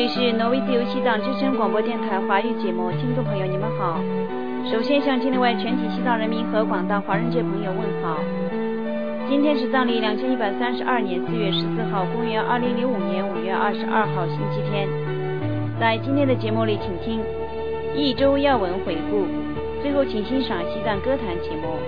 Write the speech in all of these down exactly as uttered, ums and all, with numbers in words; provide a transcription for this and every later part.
里是挪威自由西藏之声广播电台华语节目，听众朋友你们好。首先向境内外全体西藏人民和广大华人界朋友问好。今天是藏历两千一百三十二年四月十四号，公元二零零五年五月二十二号星期天。在今天的节目里，请听一周要闻回顾，最后请欣赏西藏歌坛节目。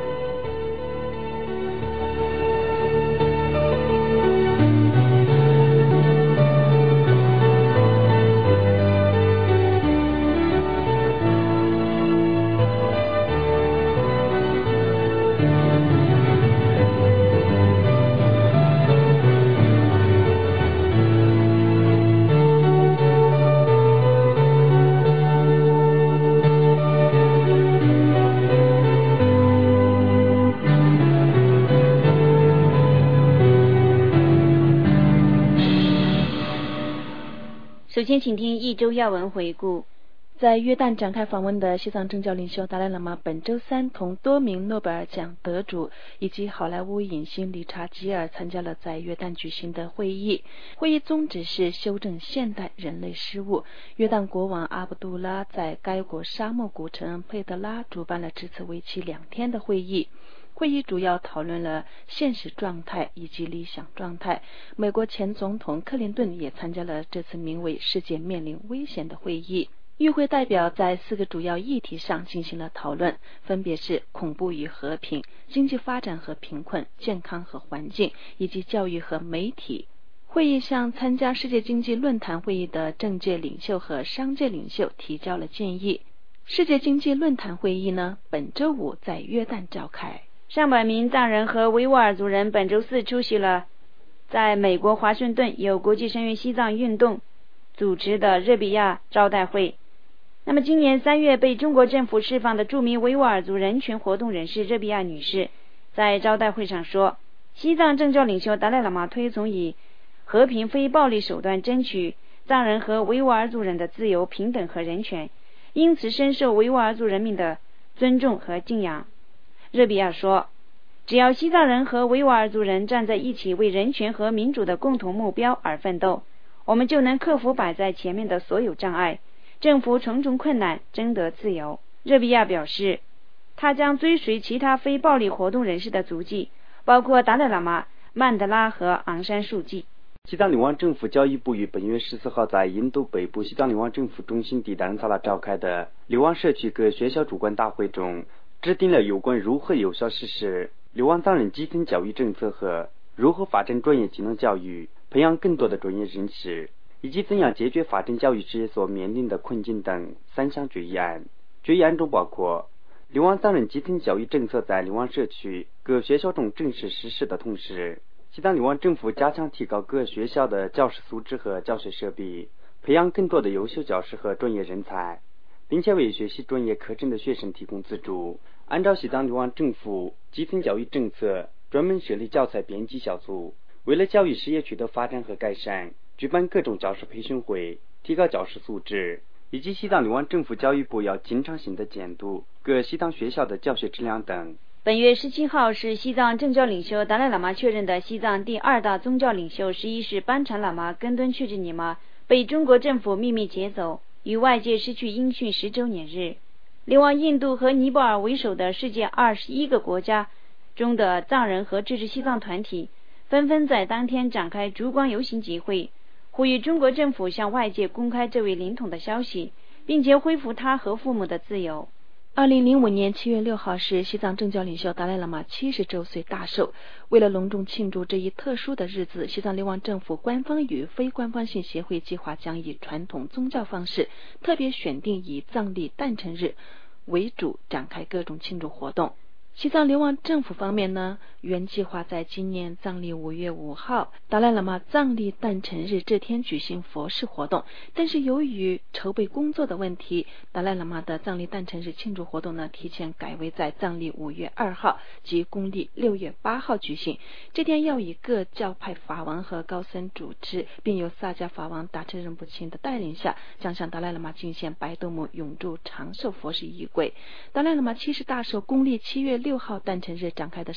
首先请听一周要闻回顾。 在约旦展开访问的西藏政教领袖达赖喇嘛本周三同多名诺贝尔奖得主以及好莱坞影星理查吉尔参加了在约旦举行的会议。会议宗旨是修正现代人类失误。约旦国王阿卜杜拉在该国沙漠古城佩德拉主办了这次为期两天的会议。会议主要讨论了现实状态以及理想状态。美国前总统克林顿也参加了这次名为世界面临危险的会议。与会代表在四个主要议题上进行了讨论，分别是恐怖与和平、经济发展和贫困、健康和环境以及教育和媒体。会议向参加世界经济论坛会议的政界领袖和商界领袖提交了建议。世界经济论坛会议呢，本周五在约旦召开。 上百名藏人和维吾尔族人本周四出席了在美国华盛顿由国际声援西藏运动组织的热比亚招待会。那么今年三月被中国政府释放的著名维吾尔族人权活动人士热比亚女士在招待会上说，西藏政教领袖达赖喇嘛推崇以和平非暴力手段争取藏人和维吾尔族人的自由、平等和人权，因此深受维吾尔族人民的尊重和敬仰。热比亚说，只要西藏人和维吾尔族人站在一起为人权和民主的共同目标而奋斗，我们就能克服摆在前面的所有障碍，征服重重困难，争得自由。热比亚表示，他将追随其他非暴力活动人士的足迹，包括达赖喇嘛、曼德拉和昂山素季。 西藏流亡政府教育部于本月十四号在印度北部西藏流亡政府中心地达仁萨拉召开的流亡社区各学校主管大会中，制定了有关如何有效实施流亡藏人基层教育政策和如何发展专业技能教育，培养更多的专业人士，以及怎样解决发展教育事业所面临的困境等三项决议案。决议案中包括流亡藏人基层教育政策在流亡社区各学校中正式实施的同时，西藏流亡政府加强提高各学校的教师素质和教学设备，培养更多的优秀教师和专业人才，并且为学习专业课程的学生提供资助。按照西藏流亡政府基层教育政策，专门设立教材编辑小组，为了教育事业取得发展和改善，举办各种教师培训会，提高教师素质，以及西藏流亡政府教育部要经常性的监督各西藏学校的教学质量等。 本月十七号是西藏政教领袖达赖喇嘛确认的西藏第二大宗教领袖十一世班禅喇嘛根敦确仁尼玛被中国政府秘密劫走，与外界失去音讯十周年日。流亡印度和尼泊尔为首的世界二十一个国家中的藏人和支持西藏团体纷纷在当天展开烛光游行集会，呼吁中国政府向外界公开这位领统的消息，并且恢复他和父母的自由。 二零零五年七月六号是西藏政教领袖达赖喇嘛七十周岁大寿。为了隆重庆祝这一特殊的日子，西藏流亡政府官方与非官方性协会计划将以传统宗教方式特别选定以藏历诞辰日为主展开各种庆祝活动。西藏流亡政府方面呢，原计划在今年藏历五月五号达赖喇嘛藏历诞辰日这天举行佛事活动，但是由于筹备工作的问题，达赖喇嘛的藏历诞辰日庆祝活动呢提前改为在藏历五月二号及公历六月八号举行。这天要以各教派法王和高僧主持，并由萨迦法王达车仁波切的带领下，将向达赖喇嘛敬献白度母永驻长寿佛事仪轨。达赖喇嘛七十大寿公历七月六号诞辰日展开的社会性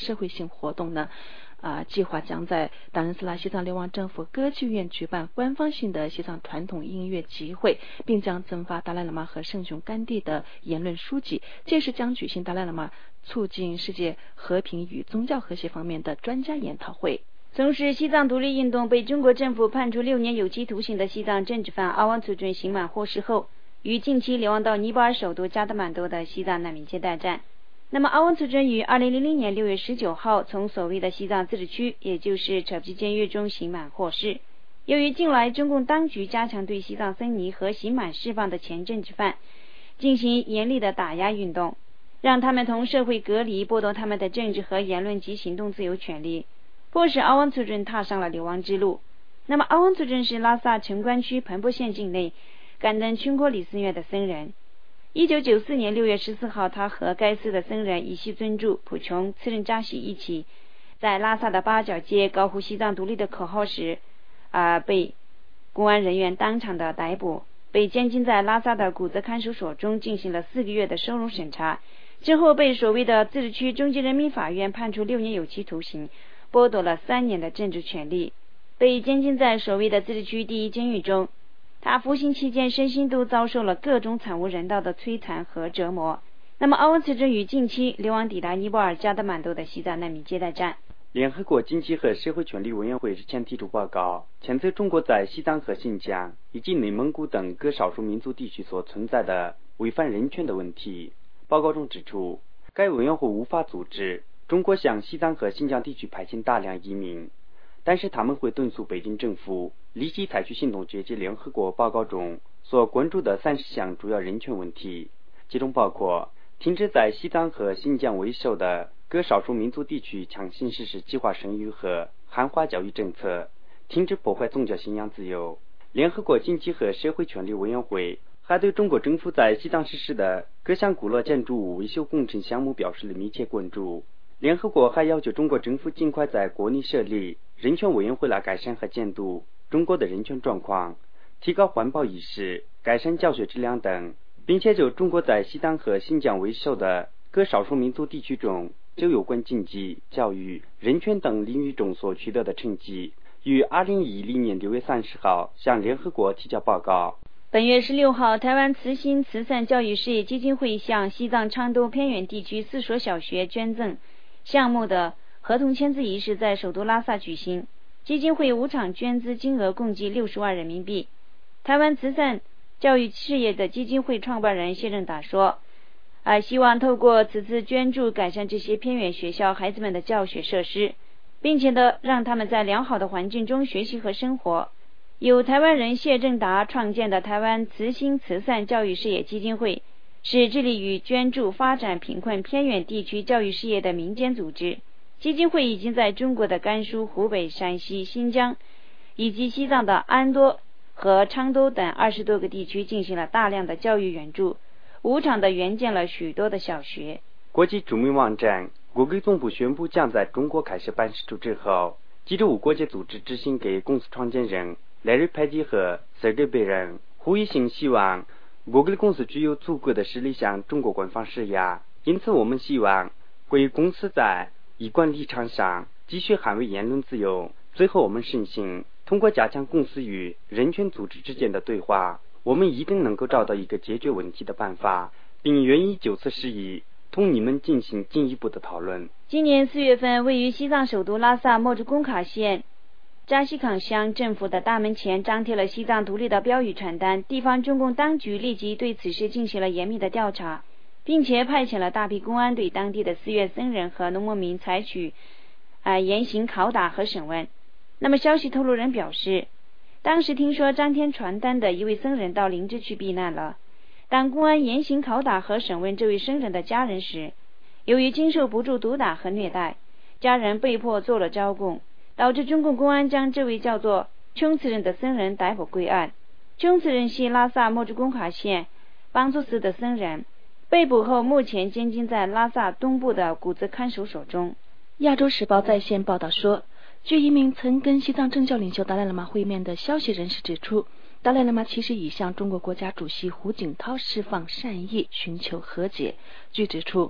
活动呢，啊，计划将在达仁斯拉西藏流亡政府歌剧院举办官方性的西藏传统音乐集会，并将增发达赖喇嘛和圣雄甘地的言论书籍。届时将举行达赖喇嘛促进世界和平与宗教和谐方面的专家研讨会。 从事西藏独立运动被中国政府判处六年有期徒刑的西藏政治犯阿旺措准刑满获释后，于近期流亡到尼泊尔首都加德满都的西藏难民接待站。那么阿旺措准于二零零零年六月十九号从所谓的西藏自治区，也就是扯皮监狱中刑满获释。由于近来中共当局加强对西藏僧尼和刑满释放的前政治犯进行严厉的打压运动，让他们同社会隔离，剥夺他们的政治和言论及行动自由权利，迫使阿旺措准踏上了流亡之路。那么阿旺措准是拉萨城关区彭波县境内甘登春廓里寺院的僧人。一九九四年六月十四号，他和该寺的僧人伊西尊柱、普琼、次仁扎西一起在拉萨的八角街高呼西藏独立的口号时，啊、呃，被公安人员当场的逮捕，被监禁在拉萨的古泽看守所中进行了四个月的收容审查，之后被所谓的自治区中级人民法院判处六年有期徒刑，剥夺了三年的政治权利，被监禁在所谓的自治区第一监狱中。他服刑期间身心都遭受了各种惨无人道的摧残和折磨。那么阿旺措准于近期流亡抵达尼泊尔加德满都的西藏难民接待站。 联合国经济和社会权利委员会日前提出报告，谴责中国在西藏和新疆以及内蒙古等各少数民族地区所存在的违反人权的问题。报告中指出，该委员会无法阻止中国向西藏和新疆地区派遣大量移民，但是他们会敦促北京政府立即采取行动解决联合国报告中所关注的三十项主要人权问题，其中包括停止在西藏和新疆为首的各少数民族地区强行实施计划生育和汉化教育政策，停止破坏宗教信仰自由。联合国经济和社会权利委员会还对中国政府在西藏实施的各项古老建筑物维修工程项目表示了密切关注。联合国还要求中国政府尽快在国内设立人权委员会来改善和监督中国的人权状况，提高环保意识，改善教学质量等，并且就中国在西藏和新疆为首的各少数民族地区中就有关经济、教育、人权等领域中所取得的成绩，于二零一零年六月三十号向联合国提交报告。 本月十六号，台湾慈心慈善教育事业基金会向西藏昌都偏远地区四所小学捐赠项目的合同签字仪式在首都拉萨举行，基金会五场捐资金额共计六十万人民币。台湾慈善教育事业的基金会创办人谢正达说，啊，希望透过此次捐助改善这些偏远学校孩子们的教学设施，并且的让他们在良好的环境中学习和生活。由台湾人谢正达创建的台湾慈心慈善教育事业基金会是致力于捐助发展贫困偏远地区教育事业的民间组织。基金会已经在中国的甘肃、湖北、山西、新疆以及西藏的安多和昌都等二十多个地区进行了大量的教育援助，无偿的援建了许多的小学。 国际著名网站谷歌总部宣布将在中国开设办事处之后，记者无国际组织执行给公司创建人 Larry Page 和 Sergey Brin呼吁性希望谷歌公司具有足够的实力向中国官方施压，因此我们希望关于公司在一贯立场上继续捍卫言论自由。最后我们深信，通过加强公司与人权组织之间的对话，我们一定能够找到一个解决问题的办法，并愿意就此事宜同你们进行进一步的讨论。 今年四月份，位于西藏首都拉萨莫珠工卡县扎西坎乡政府的大门前张贴了西藏独立的标语传单，地方中共当局立即对此事进行了严密的调查，并且派遣了大批公安对当地的寺院僧人和农牧民采取啊、呃、严刑拷打和审问。那么消息透露人表示，当时听说张贴传单的一位僧人到林芝去避难了。当公安严刑拷打和审问这位僧人的家人时，由于经受不住毒打和虐待，家人被迫做了招供，导致中共公安将这位叫做琼次仁的僧人逮捕归案。琼次仁系拉萨莫珠工卡县邦措寺的僧人，被捕后目前监禁在拉萨东部的古泽看守所中。 亚洲时报在线报道说，据一名曾跟西藏政教领袖达赖喇嘛会面的消息人士指出，达赖喇嘛其实已向中国国家主席胡锦涛释放善意，寻求和解。据指出，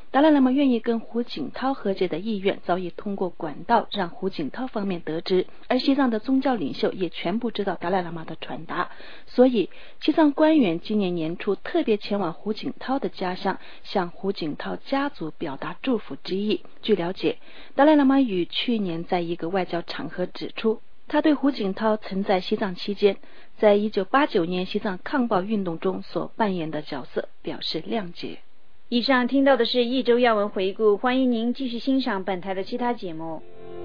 达赖喇嘛愿意跟胡锦涛和解的意愿早已通过管道让胡锦涛方面得知，而西藏的宗教领袖也全部知道达赖喇嘛的传达，所以西藏官员今年年初特别前往胡锦涛的家乡，向胡锦涛家族表达祝福之意。据了解，达赖喇嘛于去年在一个外交场合指出，他对胡锦涛曾在西藏期间在一九八九年西藏抗暴运动中所扮演的角色表示谅解。 以上听到的是一周要闻回顾，欢迎您继续欣赏本台的其他节目。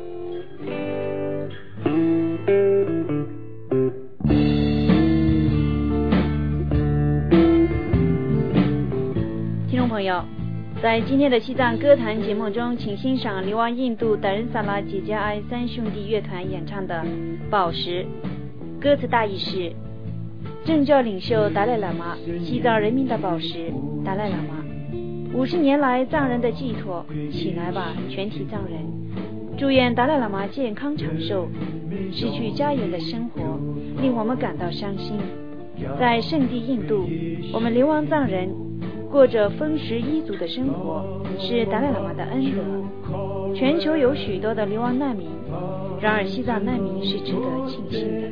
听众朋友，在今天的西藏歌坛节目中，请欣赏流亡印度达仁萨拉姐姐爱三兄弟乐团演唱的《宝石》。歌词大意是：政教领袖达赖喇嘛，西藏人民的宝石，达赖喇嘛，五十年来藏人的寄托，起来吧，全体藏人！祝愿达赖喇嘛健康长寿。失去家园的生活令我们感到伤心，在圣地印度，我们流亡藏人过着丰食衣足的生活，是达赖喇嘛的恩德。全球有许多的流亡难民，然而西藏难民是值得庆幸的。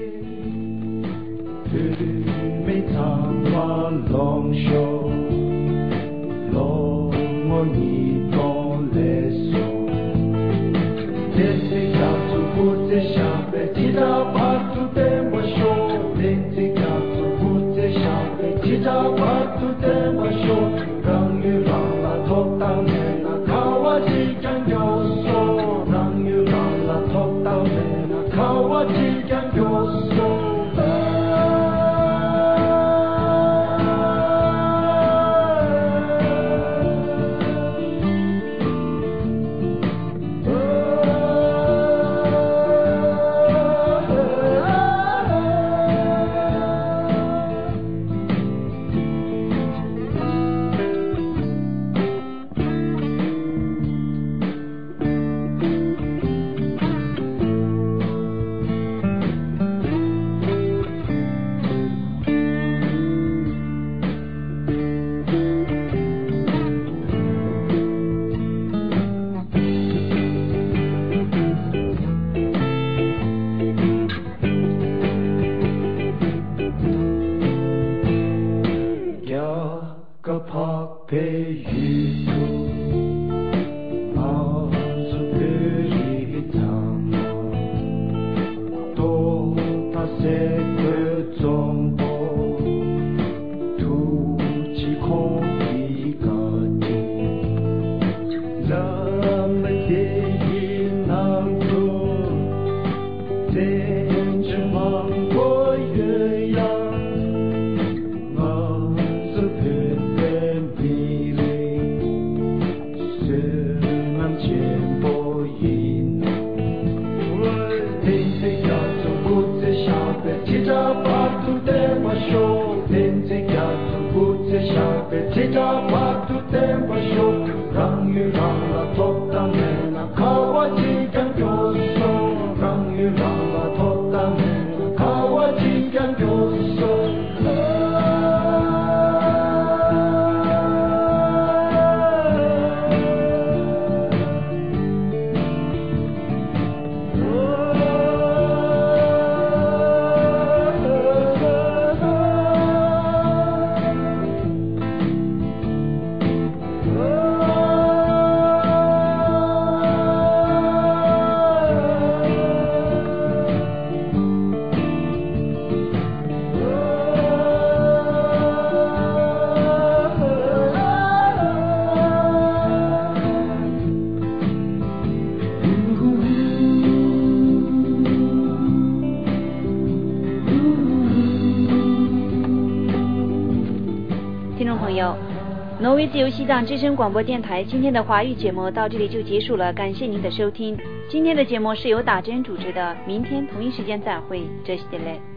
挪威自由西藏之声广播电台今天的华语节目到这里就结束了，感谢您的收听。今天的节目是由打针主持的，明天同一时间再会，这是的嘞。